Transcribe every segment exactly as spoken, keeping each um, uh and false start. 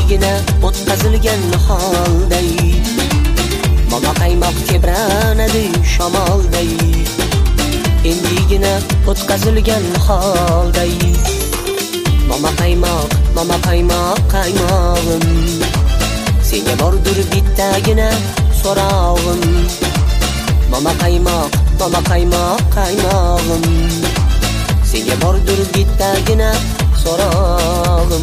endigina o'tkazilgan holday, mama qaymoq tebranadi shamolday, endigina o'tkazilgan holday, mama qaymoq, mama qaymoq qaymog'im, senga bordir bittagina so'rog'im, mama qaymoq, mama qaymoq qaymog'im, senga bordir bittagina so'rog'im.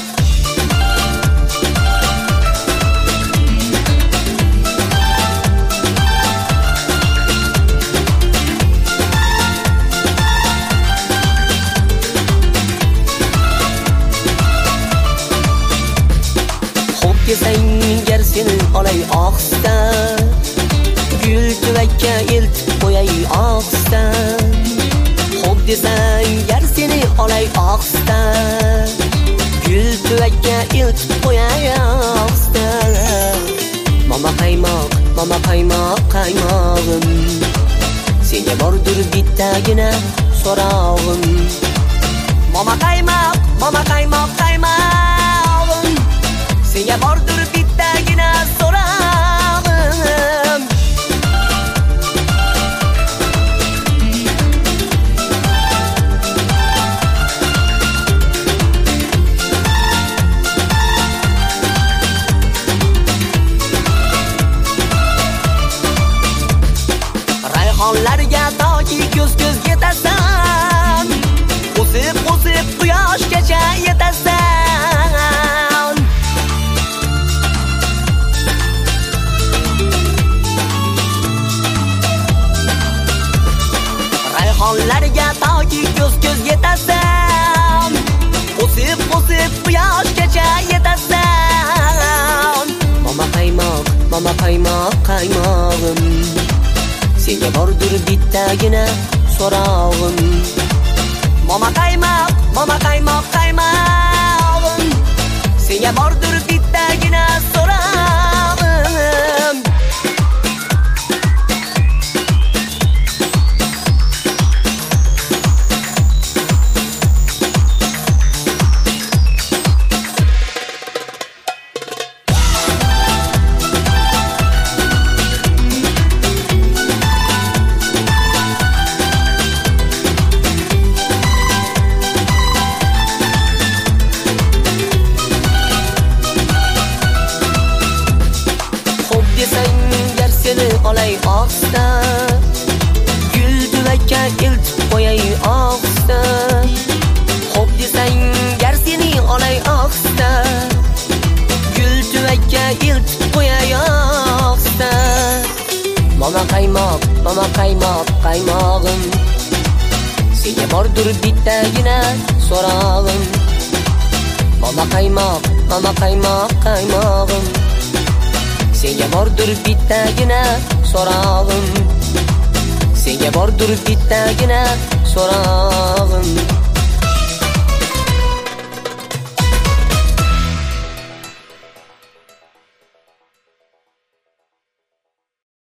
Desang gar seni olay ohista, gul tuvakka eltib qo'yay ohista. Xo'p desang gar seni olay ohista, gul tuvakka eltib qo'yay ohista. Mama qaymoq, mama qaymoq qaymog'im, senga bordir bittagina so'rog'im. Mama qaymoq, mama qaymoq qaymog'im, senga bordir bittagina so'rog'im. Rayhonlarga toki ko'z-ko'z yetasan, o'sib-o'sib quyoshgacha yetasan. Rayhonlarga toki ko'z-ko'z yetasan, o'sib-o'sib quyoshgacha yetasan. Mama qaymoq, mama qaymoq qaymog'im, senga bordir bittagina so'rog'im. Mama qaymoq, mama qaymoq qaymog'im, senga bordir bittagina so'rog'im. Olay ohista, gul tuvakka eltib qo'yay ohista. Xo'p desang gar seni olay ohista, gul tuvakka eltib qo'yay ohista. Mama qaymoq, mama qaymoq qaymog'im, senga bordir bittagina so'rog'im. Mama qaymoq, mama qaymoq qaymog'im, senga bordir bittagina so'rog'im, senga bordir bittagina so'rog'im.